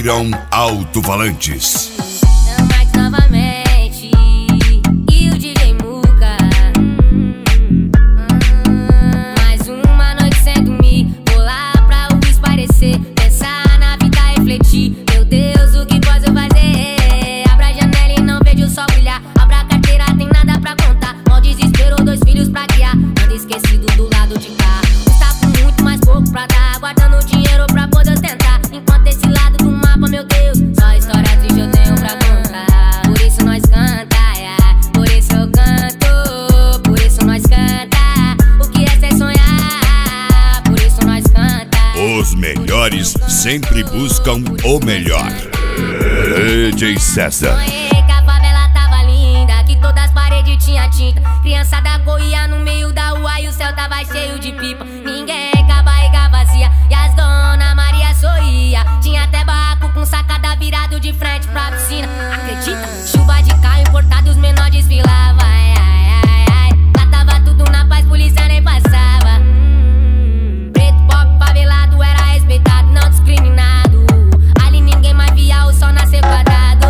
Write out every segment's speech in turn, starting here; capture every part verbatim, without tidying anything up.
Iron Alto-Falantes. Novamente, e o D J Muca. Mais uma noite sem dormir, vou lá pra o esparecer, pensar na vida, refletir. Meu Deus, o que posso fazer? Abra a janela e não vejo o sol brilhar. Abra a carteira, tem nada pra contar. Mal desespero, dois filhos pra criar. Ando esquecido do lado de cá. Está com muito mais pouco pra dar, guardando dinheiro pra poder ostentar. Enquanto esse lado do mapa, meu Deus, só história triste eu tenho pra contar. Por isso nós canta, yeah. Por isso eu canto. Por isso nós canta. O que é ser sonhar? Por isso nós canta. Os melhores sempre buscam o melhor. D J César. Sonhei que a favela tava linda, que todas as paredes tinha tinta. Criançada corria no meio da rua e o céu tava cheio de pipa. Ninguém com a barriga vazia e as dona Maria sorria. Tinha até barraco com sacada virado de frente pra piscina. Acredita? Chuva de carro importado, os menores desfilavam. Ai, ai, ai, ai. Lá tava tudo na paz, polícia nem passava. Hum, preto, pobre, favelado era respeitado, não discriminado. Ali ninguém mais via o sol nascer quadrado.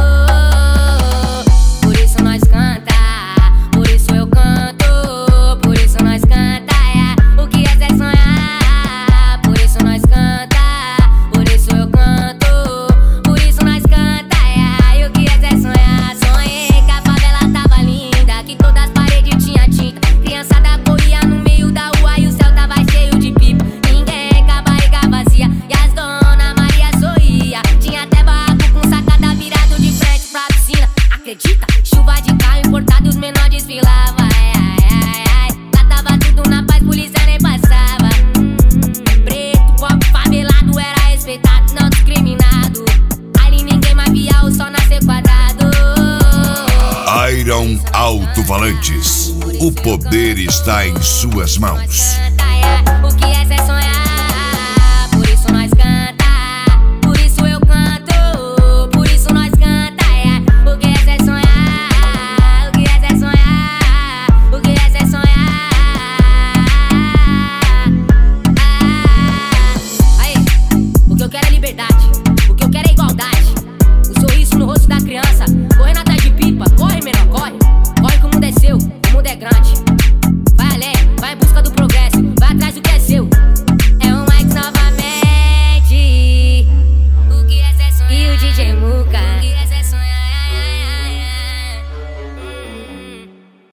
Por isso nós canta, por isso eu canto. Por isso nós canta, yeah. O que é ser sonhar? Por isso nós canta, por isso eu canto. Por isso nós canta, yeah. E o que é ser sonhar? Sonhei que a favela tava linda, que todas as paredes tinha tinta. Criançada corria no meio da rua e o céu tava cheio de pipa. Ninguém com a barriga vazia e as dona Maria sorria. Tinha até barraco com sacada virado de frente pra piscina. Acredita? Chuva de carro importado, os menores desfilavam. Ai, ai, ai, ai. Lá tava tudo na paz, polícia nem passava. Hum, preto, pobre, favelado era respeitado, não discriminado. Ali ninguém mais via o sol nascer quadrado. Iron Alto-Falantes. O poder está em suas mãos. Canta, yeah. O